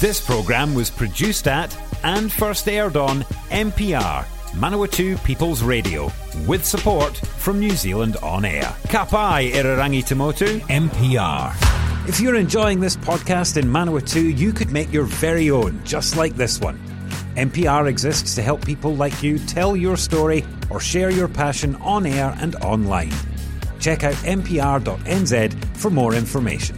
This programme was produced at and first aired on MPR, Manawatu People's Radio, with support from New Zealand On Air. Ka pai Irarangi Tamotu, MPR. If you're enjoying this podcast in Manawatu, you could make your very own, just like this one. MPR exists to help people like you tell your story or share your passion on air and online. Check out mpr.nz for more information.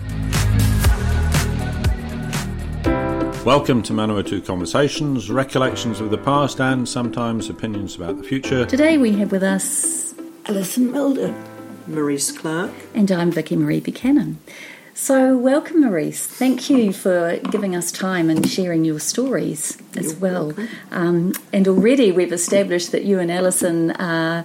Welcome to Manawatu Conversations, recollections of the past and sometimes opinions about the future. Today we have with us Alison Mulder, Maurice Clark, and I'm Vicky Marie Buchanan. So welcome, Maurice. Thank you for giving us time and sharing your stories as well. And already we've established that you and Alison are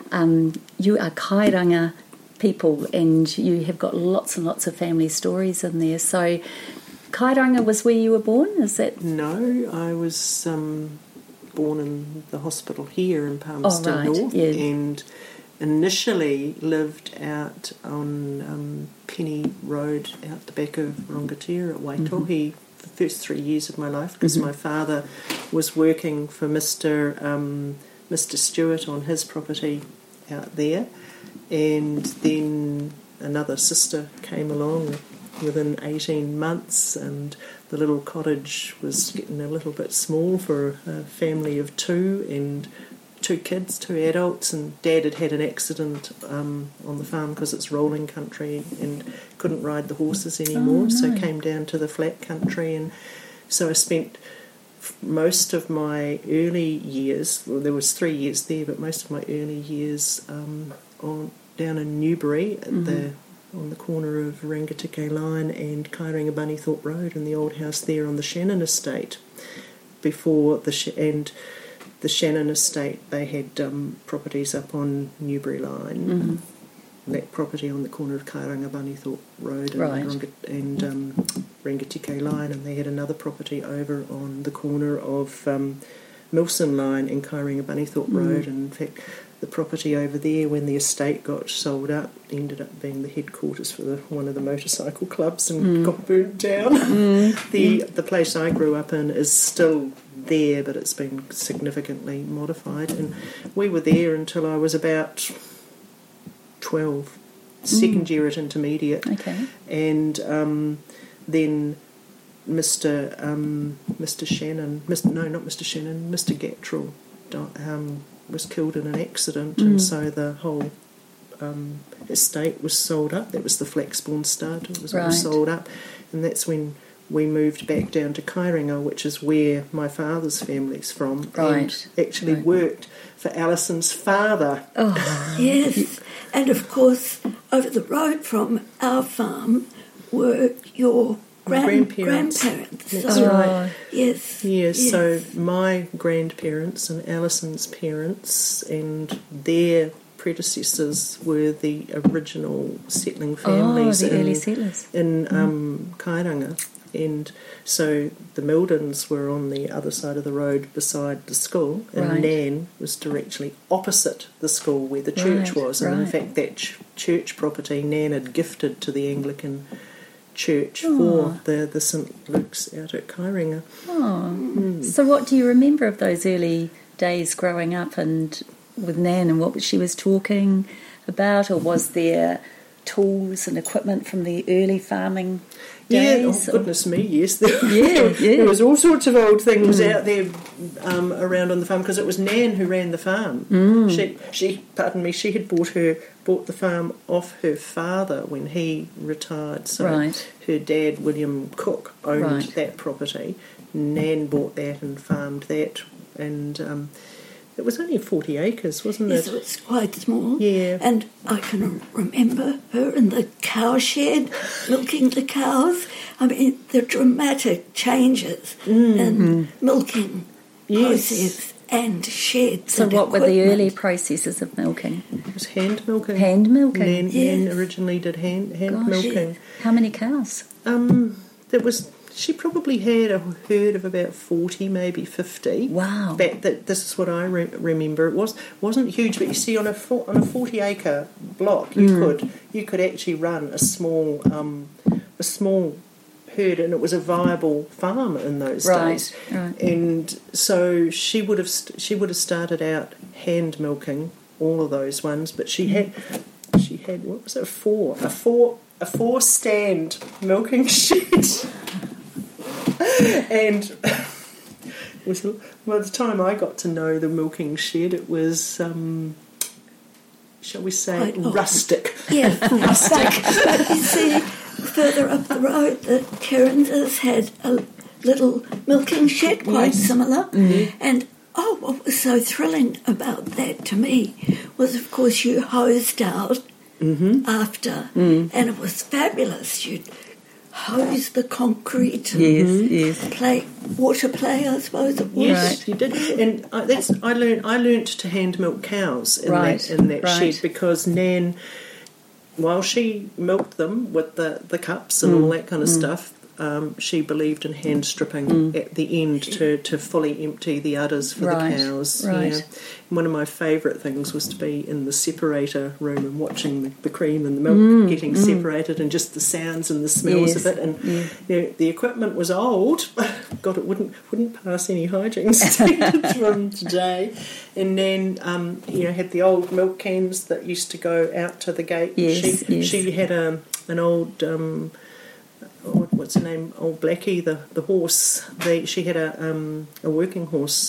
Kairanga people and you have got lots and lots of family stories in there. So Kairanga was where you were born, is that? No, I was born in the hospital here in Palmerston North, and initially lived out on Penny Road out the back of Rangatira at Waitohi for the first 3 years of my life, because my father was working for Mr. Stewart on his property out there, and then another sister came along within 18 months, and the little cottage was getting a little bit small for a family of two, and 2 kids, 2 adults, and Dad had an accident on the farm because it's rolling country and couldn't ride the horses anymore, so came down to the flat country, and so I spent most of my early years, well, there was 3 years there, but most of my early years down in Newbury at on the corner of Rangatike Line and Kairanga Bunnythorpe Road, in the old house there on the Shannon Estate. Before the Shannon Estate, they had properties up on Newbury Line. That property on the corner of Kairanga Bunnythorpe Road and Rangatike Line, and they had another property over on the corner of Milson Line and Kairanga Bunnythorpe Road, and in fact the property over there, when the estate got sold up, ended up being the headquarters for one of the motorcycle clubs and got burnt down. The place I grew up in is still there, but it's been significantly modified, and we were there until I was about 12, second year at intermediate, and then Mr. Gattrell was killed in an accident, and so the whole estate was sold up. That was the Flaxbourne Stud. It was all sold up, and that's when we moved back down to Kairanga, which is where my father's family's from, and actually worked for Alison's father. Oh, yes. And of course, over the road from our farm were your grandparents. That's right. Yes. Yes, so my grandparents and Alison's parents and their predecessors were the original settling families early settlers in Kairanga. And so the Mildens were on the other side of the road beside the school, and Nan was directly opposite the school where the church was. And in fact, that church property Nan had gifted to the Anglican church for the St Luke's out at Kairanga. So what do you remember of those early days growing up and with Nan, and what she was talking about, or was there tools and equipment from the early farming days? Yeah, goodness me, yes. There was all sorts of old things out there around on the farm, because it was Nan who ran the farm. She had bought the farm off her father when he retired. So her dad, William Cook, owned that property. Nan bought that and farmed that, and it was only 40 acres, wasn't it? Yes, it was quite small. Yeah. And I can remember her in the cow shed, milking the cows. I mean, the dramatic changes in milking process and sheds. So and what equipment. were the early processes of milking? It was hand milking. Hand milking? Nan originally did hand milking. How many cows? She probably had a herd of about 40, maybe 50. Wow! This is what I remember. It wasn't huge, but you see, on a 40-acre block, you could actually run a small herd, and it was a viable farm in those days. Right. And so she would have started out hand milking all of those ones, but she had what was it, a four stand milking shed, and by the time I got to know the milking shed, it was shall we say rustic? Yeah, rustic. But you see, further up the road, the Kerrinses had a little milking shed, quite similar, and what was so thrilling about that to me was, of course, you hosed out after, and it was fabulous. You'd hose the concrete, water play, I suppose it was. Yes, you did, and I learnt to hand milk cows in that shed, because Nan, while she milked them with the cups and all that kind of stuff, she believed in hand stripping at the end to fully empty the udders for the cows. Right. Yeah. One of my favourite things was to be in the separator room and watching the cream and the milk getting separated, and just the sounds and the smells of it. And the equipment was old. God, it wouldn't pass any hygiene standards from today. And then had the old milk cans that used to go out to the gate. She had an old. What's her name? Old Blackie, the horse. She had a working horse.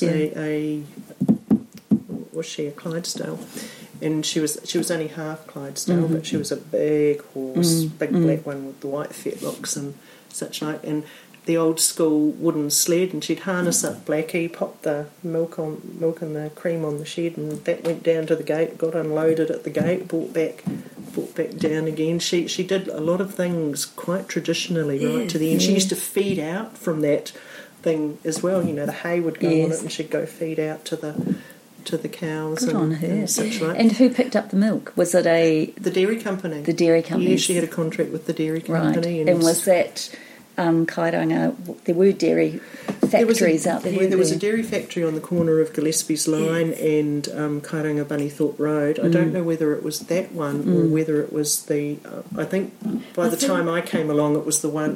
Was she a Clydesdale? And she was only half Clydesdale, but she was a big horse, big black one with the white fetlocks and such like. And the old school wooden sled, and she'd harness up Blackie, pop the milk and the cream on the shed, and that went down to the gate, got unloaded at the gate, brought back down again. She did a lot of things quite traditionally, right to the end. She used to feed out from that thing as well. The hay would go on it, and she'd go feed out to the cows. Good on her. And such like. And who picked up the milk? Was it the dairy company? The dairy company. Yeah, she had a contract with the dairy company. Right. And was that Kairanga? There were dairy factories out there. There was a dairy factory on the corner of Gillespie's Line and Kairanga Bunnythorpe Road. I don't know whether it was that one or whether it was the. I think by the time I came along, it was the one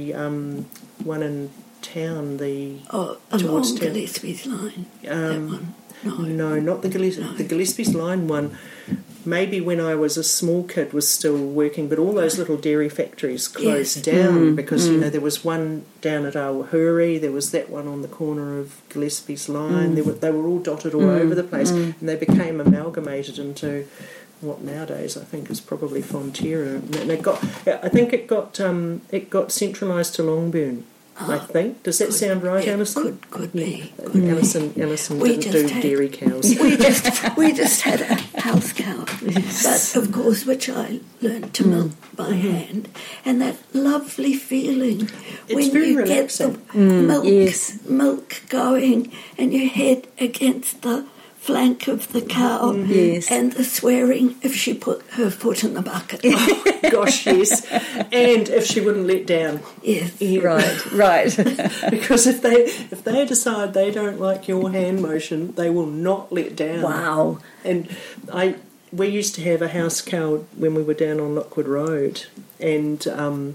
one in town. Towards Gillespie's Line. That one. No, not the Gillespie's Line one. Maybe when I was a small kid was still working, but all those little dairy factories closed down because there was one down at Awahuri, there was that one on the corner of Gillespie's Line. They were all dotted all over the place, and they became amalgamated into what nowadays I think is probably Fonterra. And I think it got centralised to Longburn. I think. Does that sound right, Alison? Could be. Alison didn't do dairy cows. We just had a house cow, but of course, which I learned to milk by hand, and that lovely feeling when you relaxing. Get the milk going, and your head against the flank of the cow, and the swearing if she put her foot in the bucket. Oh, gosh, yes. And if she wouldn't let down. Yes. Yeah. Right. Because if they decide they don't like your hand motion, they will not let down. Wow. And we used to have a house cow when we were down on Lockwood Road, and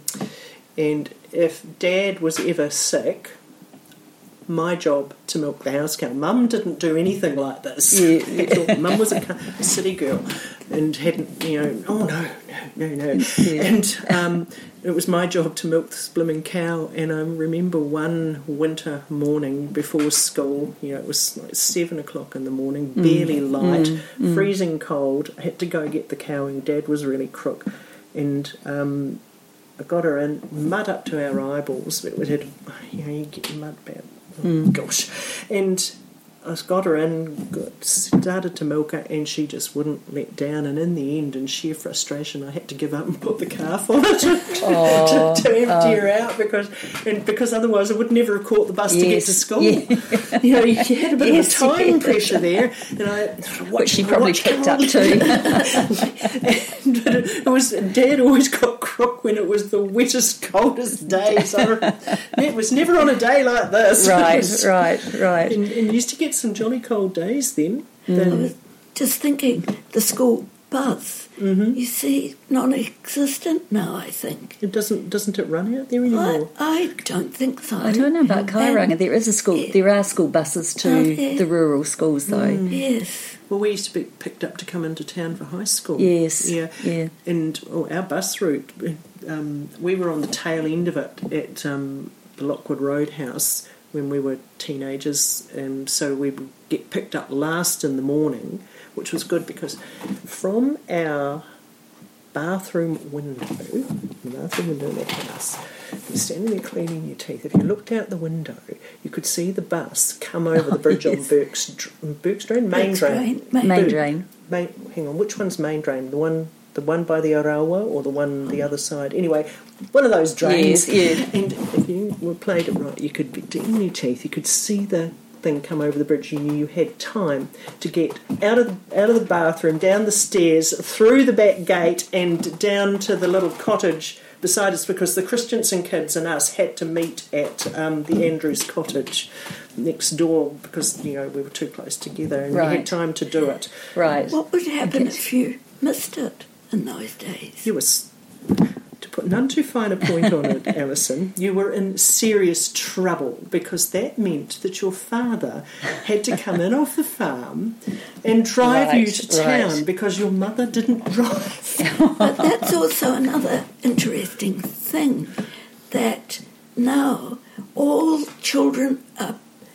if Dad was ever sick, my job to milk the house cow. Mum didn't do anything like this. Mum was a city girl and hadn't, no. And it was my job to milk this blooming cow. And I remember one winter morning before school, it was like 7 o'clock in the morning, barely light, freezing cold. I had to go get the cow, and Dad was really crook. And I got her in, mud up to our eyeballs. It had, you get mud about. Gosh. And I got her in, started to milk her, and she just wouldn't let down. And in the end, in sheer frustration, I had to give up and put the calf on her to empty her out because otherwise I would never have caught the bus to get to school. Yeah. You had a bit of time pressure there, and which she probably picked up too. But it was Dad always got crook when it was the wettest, coldest day. So it was never on a day like this. Right. And you used to get some jolly cold days then. I was just thinking, the school bus, you see, non-existent now, I think. It doesn't it run out there anymore? I don't think so. I don't know about Kairanga. There is a school. There are school buses to the rural schools, though. Yes. Well, we used to be picked up to come into town for high school. Yes. Yeah. And our bus route, we were on the tail end of it at the Lockwood Roadhouse when we were teenagers, and so we would get picked up last in the morning, which was good because from our bathroom window in that house, you're standing there cleaning your teeth. If you looked out the window, you could see the bus come over the bridge on Burke's Drain? Main Drain. Hang on, which one's Main Drain? The one by the Arawa or the one the other side? Anyway, one of those drains. Yes. And if you played it right, you could be cleaning your teeth, you could see the thing come over the bridge. You knew you had time to get out of the bathroom, down the stairs, through the back gate and down to the little cottage beside us, because the Christensen kids and us had to meet at the Andrews cottage next door because, we were too close together and we had time to do it. Right. What would happen if you missed it in those days? You were, to put none too fine a point on it, Alison, you were in serious trouble because that meant that your father had to come in off the farm and drive you to town because your mother didn't drive. But that's also another interesting thing, that now all children are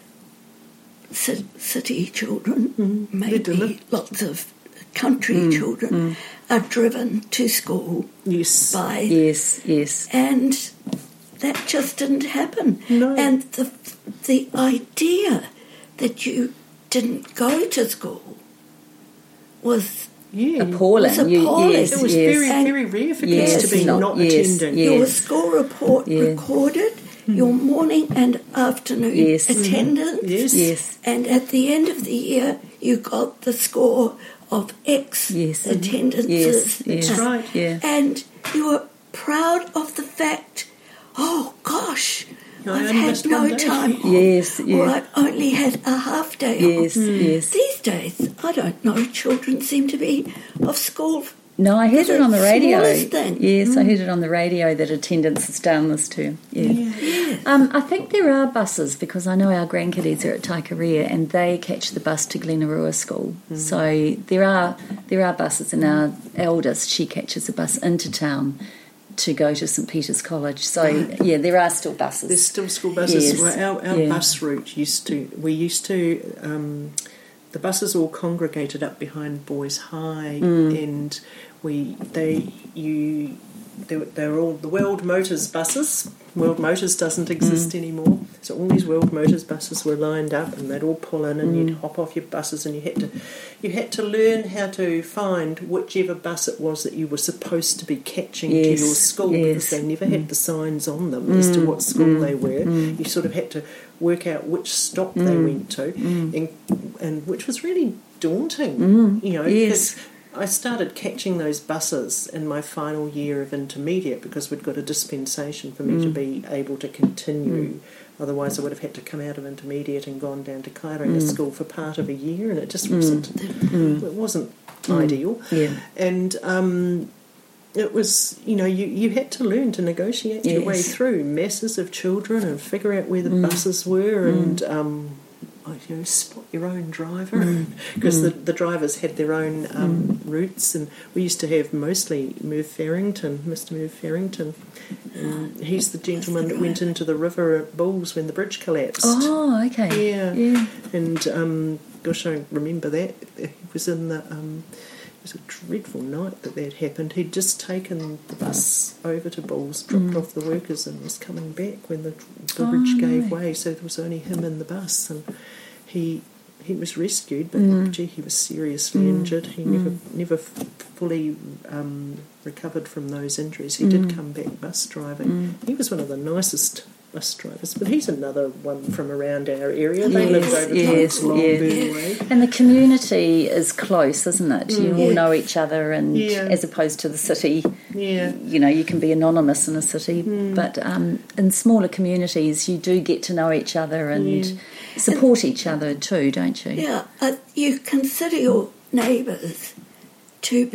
city children, maybe lots of country children are driven to school by... Yes. And that just didn't happen. No. And the idea that you didn't go to school was... appalling. It was It was very, very rare for kids to be not attending. Your school report recorded your morning and afternoon attendance. And at the end of the year, you got the score of X attendances. That's right. Yeah. And you were proud of the fact, oh gosh, I've had no time off. Or I've only had a half day off. These days, I don't know, children seem to be off school. No, I heard it on the radio. Yes, I heard it on the radio that attendance is down this term. I think there are buses because I know our grandkiddies are at Taikaria and they catch the bus to Glenarua School. So there are buses, and our eldest, she catches a bus into town to go to St Peter's College. So there are still buses. There's still school buses. Well, our bus route used to. The buses all congregated up behind Boys High, and they were all the World Motors buses. World Motors doesn't exist anymore, so all these World Motors buses were lined up, and they'd all pull in, and you'd hop off your buses, and you had to learn how to find whichever bus it was that you were supposed to be catching to your school, because they never had the signs on them as to what school they were. You sort of had to work out which stop they went to, and which was really daunting, because I started catching those buses in my final year of intermediate because we'd got a dispensation for me to be able to continue. Otherwise I would have had to come out of intermediate and gone down to Kairanga School for part of a year, and it just wasn't ideal. And it was, you had to learn to negotiate your way through masses of children and figure out where the buses were and spot your own driver, because the drivers had their own routes, and we used to have mostly Mr. Merv Farrington. He's the gentleman that went into the river at Bulls when the bridge collapsed. Oh, okay. Yeah. And gosh, I remember that. He was in the... it was a dreadful night that happened. He'd just taken the bus over to Bulls, dropped off the workers, and was coming back when the bridge gave way, so there was only him in the bus, and he was rescued, but gee, he was seriously injured. He never fully recovered from those injuries. He did come back bus driving. He was one of the nicest bus drivers, but he's another one from around our area. They lived over Longburn Way. And the community is close, isn't it? You all know each other, and as opposed to the city, you can be anonymous in a city, but in smaller communities you do get to know each other and support each other too, don't you? Yeah, you consider your neighbours to be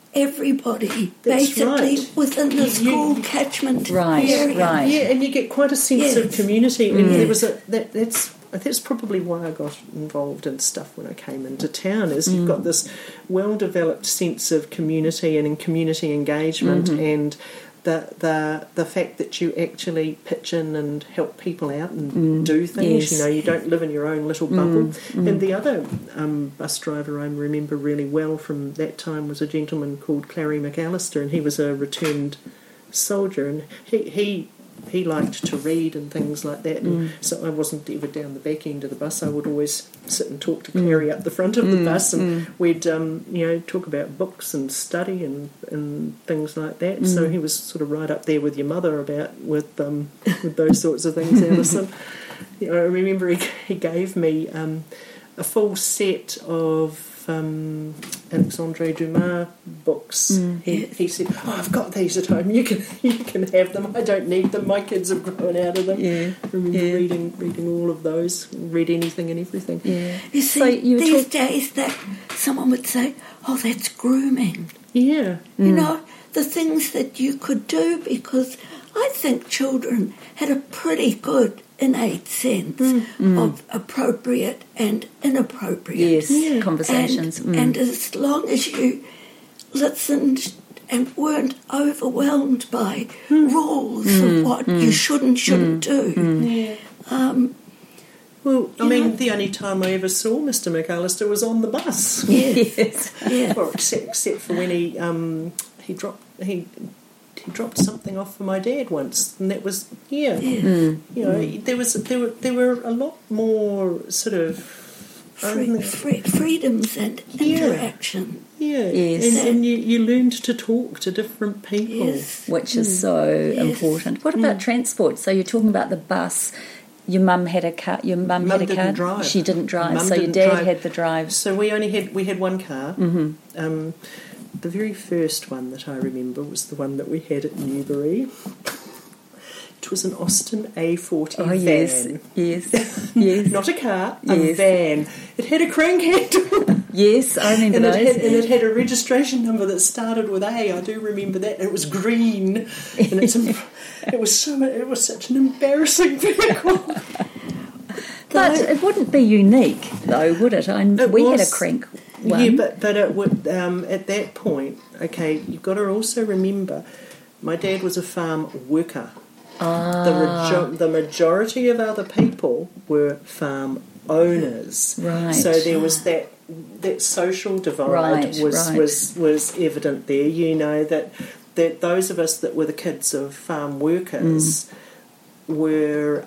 everybody basically within the school catchment area. Right. Yeah, and you get quite a sense of community. And there was that's probably why I got involved in stuff when I came into town, is you've got this well-developed sense of community and community engagement, and the fact that you actually pitch in and help people out and do things. You know, you don't live in your own little bubble. And the other bus driver I remember really well from that time was a gentleman called Clary McAllister, and he was a returned soldier, and he liked to read and things like that, and so I wasn't ever down the back end of the bus. I would always sit and talk to Clary up the front of the bus, and we'd talk about books and study and things like that. So he was sort of right up there with your mother with those sorts of things, Alison. I remember he gave me a full set of Alexandre Dumas books. He said, I've got these at home, you can have them, I don't need them, my kids have grown out of them. I remember reading all of those, read anything and everything. You see, these days that someone would say, oh, that's grooming. You know, the things that you could do, because I think children had a pretty good innate sense of appropriate and inappropriate. Conversations. And as long as you listened and weren't overwhelmed by rules of what you shouldn't do. Well, I mean, the only time I ever saw Mr. McAllister was on the bus. Or except for when he dropped something off for my dad once, and that was you know, there were a lot more sort of freedoms and interaction. And you learned to talk to different people, which is so important. What about transport? So you're talking about the bus. Your mum had a car. Your mum had a car. Drive. She didn't drive. Mum so your didn't dad drive. had the drive. So we had one car. The very first one that I remember was the one that we had at Newbury. It was an Austin A40 van. Yes. Not a car, a van. It had a crank handle. Yes, I remember those. And it had a registration number that started with A. I do remember that. And it was green. And it was such an embarrassing vehicle. But it wouldn't be unique, though, would it? We had a crank one. Yeah, but it would, at that point, okay, you've got to also remember, my dad was a farm worker. The majority of other people were farm owners. Right. So there was that social divide was evident there. You know, that those of us that were the kids of farm workers were,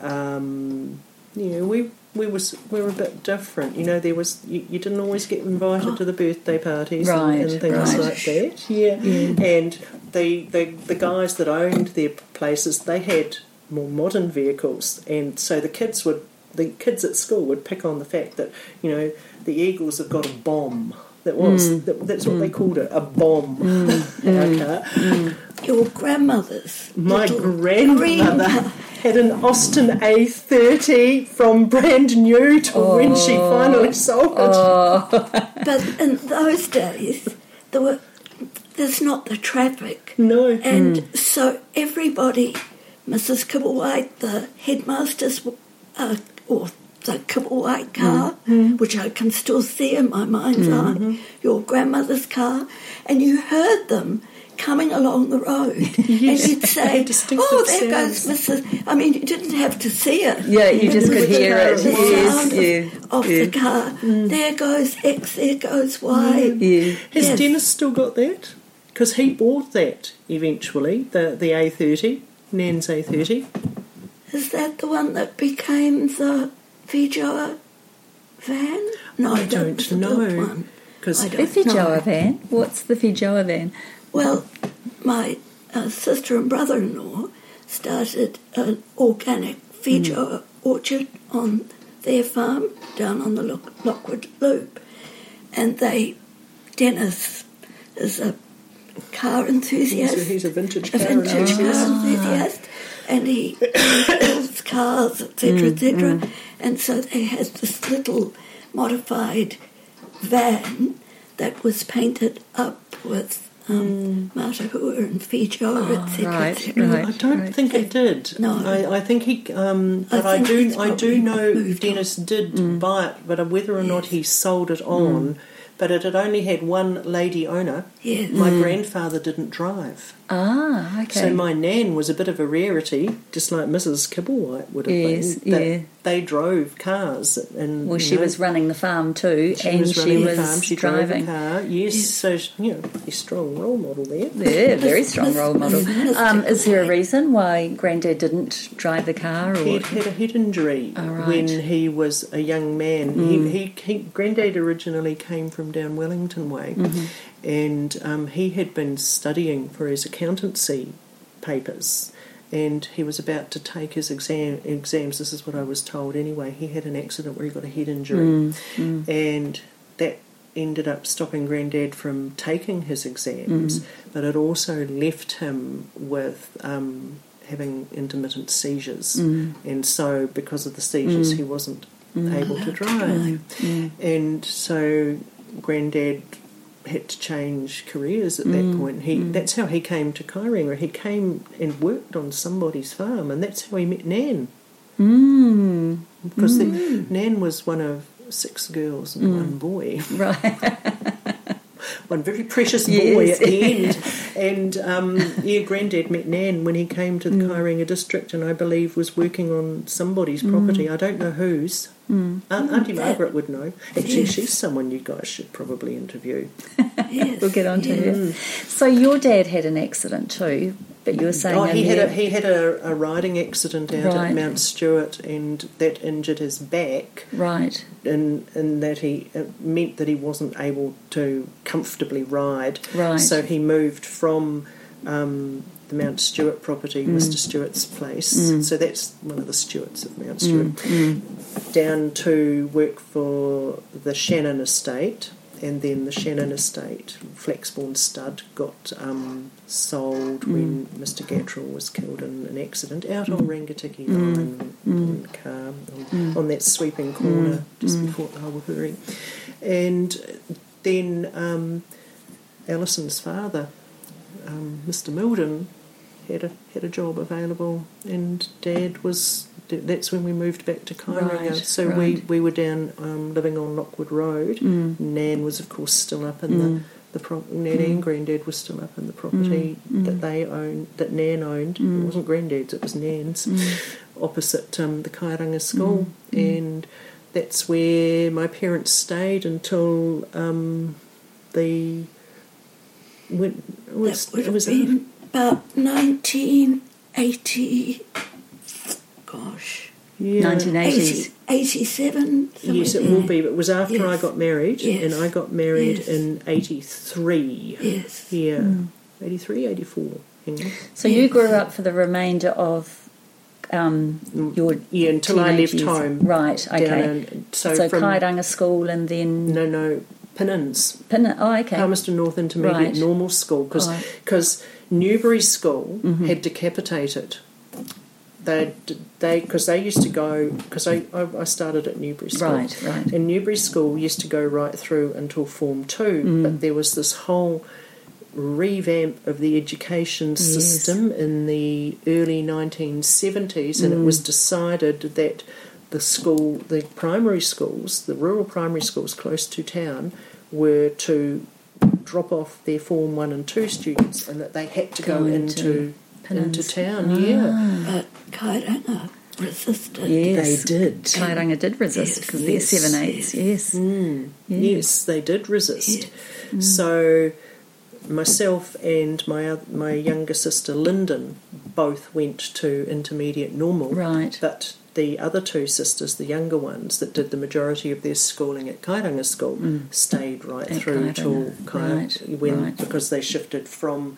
we were a bit different. You know, there was you didn't always get invited to the birthday parties and things like that. And the guys that owned their places, they had more modern vehicles, and so the kids at school would pick on the fact that, you know, the Eagles have got a bomb. That's what they called it, a bomb. Your grandmother's. My grandmother had an Austin A30 from brand new to when she finally sold it. But in those days, there's not the traffic. No. And so everybody, Mrs. Kibblewhite, the headmaster's, or the Kibblewhite car, which I can still see in my mind's eye, your grandmother's car, and you heard them coming along the road, and you'd say, "Oh, there goes Mrs." I mean, you didn't have to see it. Yeah, you just could hear it. The sound of the car. There goes X. There goes Y. Has Dennis still got that? Because he bought that eventually, the A30, Nan's A30. Is that the one that became the Fijoa van? No, I don't know. The Fijoa van? What's the Fijoa van? Well, my sister and brother-in-law started an organic Fijoa orchard on their farm down on the Lockwood Loop. And Dennis is a car enthusiast. He's a vintage car enthusiast. And he builds cars, etc., etc. And so they had this little modified van that was painted up with Matahua and Feijoa, etc. Right. I don't think it did. No, I think he. But I do know Dennis did buy it, but whether or not he sold it on. But it had only had one lady owner. Yes. My grandfather didn't drive. Ah, okay. So my nan was a bit of a rarity, just like Mrs. Kibblewhite would have been. That they drove cars. And, well, she was running the farm too, and she was she driving. Drove a car. Yes, so, a strong role model there. Yeah, very strong role model. Is there a reason why Granddad didn't drive the car? Or? He'd had a head injury when he was a young man. Granddad originally came from down Wellington way, and he had been studying for his accountancy papers, and he was about to take his exams. This is what I was told anyway. He had an accident where he got a head injury, and that ended up stopping Granddad from taking his exams, but it also left him with having intermittent seizures, and so because of the seizures he wasn't able to drive. And so Granddad had to change careers at that point. That's how he came to Kairanga. He came and worked on somebody's farm, and that's how he met Nan. Because Nan was one of 6 girls and 1 boy. Right. One very precious boy at the end. And, Granddad met Nan when he came to the Kairanga district, and I believe was working on somebody's property. I don't know whose. Auntie Margaret would know. Actually, she's someone you guys should probably interview. We'll get on to her. So your dad had an accident too, but you were saying... he had a riding accident out at Mount Stewart, and that injured his back. Right. In that it meant that he wasn't able to comfortably ride. Right. So he moved from the Mount Stewart property, Mr. Stewart's place, so that's one of the Stewarts of Mount Stewart, down to work for the Shannon estate, and then the Shannon estate, Flaxbourne Stud, got sold when Mr. Gattrell was killed in an accident out on Rangatiki Line in the car, on that sweeping corner just before Awahuri. And then Alison's father, Mr. Milden, had a job available, and that's when we moved back to Kairanga. We were down living on Lockwood Road. Nan was of course still up in Nan and Granddad was still up in the property that they owned, that Nan owned. It wasn't Granddad's, it was Nan's, opposite the Kairanga school, and that's where my parents stayed until it was about 1980. Gosh. Yeah. 1980s. 87. Yes, it will be. But it was after I got married, and I got married in 83. Yes. Yeah, 83, 84. So you grew up for the remainder of your until I left years. home. Right, okay. So from Kairanga School and then... No, Pinnins. Okay. Palmerston North Intermediate Normal School, because Newbury School had decapitated. Because they used to go, because I started at Newbury School. Right. And Newbury School used to go right through until Form 2, but there was this whole revamp of the education system in the early 1970s, and it was decided that the primary schools, the rural primary schools close to town, were to drop off their Form 1 and 2 students, and that they had to go into town. But Kairanga resisted. Yes, they did. Kairanga did resist because they're 7/8. Yes. Yes, they did resist. Yes. So myself and my younger sister Lyndon both went to intermediate normal. Right. But the other 2 sisters, the younger ones that did the majority of their schooling at Kairanga School, stayed right through till Kairanga because they shifted from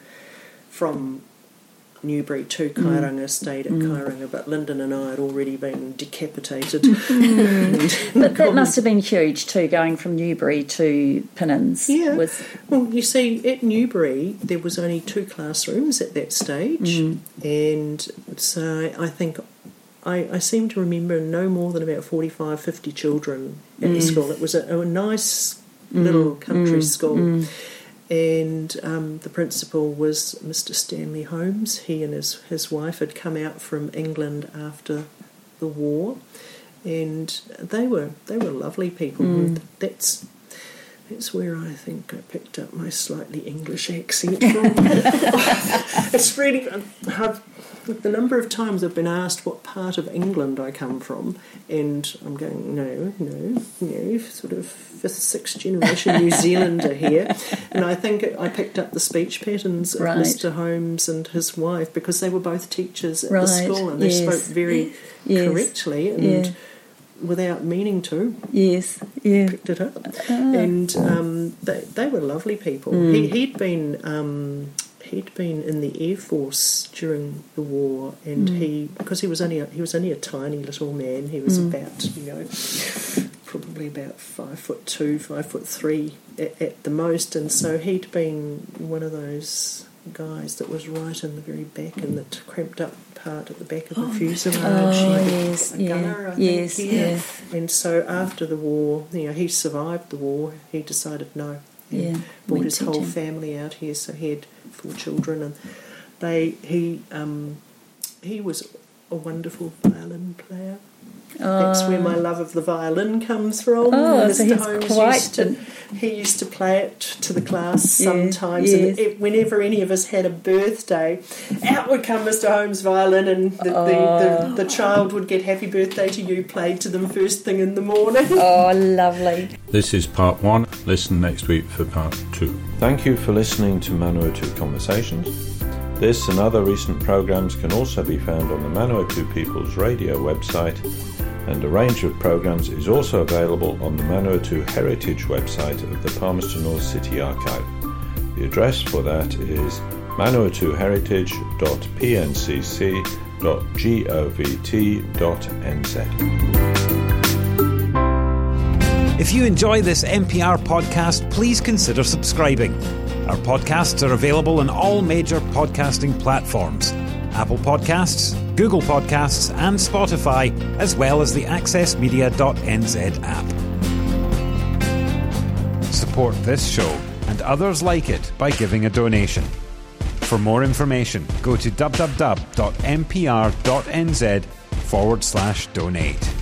Newbury to Kairanga, stayed at Kairanga, but Lyndon and I had already been decapitated. But that must have been huge too, going from Newbury to Pinnins. Yeah. Well, you see, at Newbury there was only 2 classrooms at that stage, and so I think I seem to remember no more than about 45, 50 children at the school. It was a nice little country school. And the principal was Mr. Stanley Holmes. He and his wife had come out from England after the war, and they were lovely people. And that's where I think I picked up my slightly English accent from. It's really the number of times I've been asked what part of England I come from, and I'm going, no, sort of 5th, 6th generation New Zealander here. And I think I picked up the speech patterns of Mr. Holmes and his wife, because they were both teachers at the school, and they spoke very correctly and without meaning to. Picked it up. And they were lovely people. He'd been in the Air Force during the war, and because he was only a tiny little man. He was about probably about 5'2", 5'3" at the most, and so he'd been one of those guys that was right in the very back, in the cramped up part at the back of the fuselage, a gunner, I think. And so after the war, he survived the war. He decided no. Brought his whole family out here, so he had 4 children, and he was a wonderful violin player. That's where my love of the violin comes from. Mr. Holmes used to play it to the class sometimes, and whenever any of us had a birthday, out would come Mr. Holmes' violin, and the child would get "Happy Birthday to You" played to them first thing in the morning. Oh, lovely. This is part 1. Listen next week for part 2. Thank you for listening to Manawatu Conversations. This and other recent programmes can also be found on the Manawatu People's Radio website, and a range of programmes is also available on the Manawatu Heritage website of the Palmerston North City Archive. The address for that is manawatuheritage.pncc.govt.nz. If you enjoy this MPR podcast, please consider subscribing. Our podcasts are available on all major podcasting platforms: Apple Podcasts, Google Podcasts and Spotify, as well as the accessmedia.nz app. Support this show and others like it by giving a donation. For more information, go to www.mpr.nz/donate.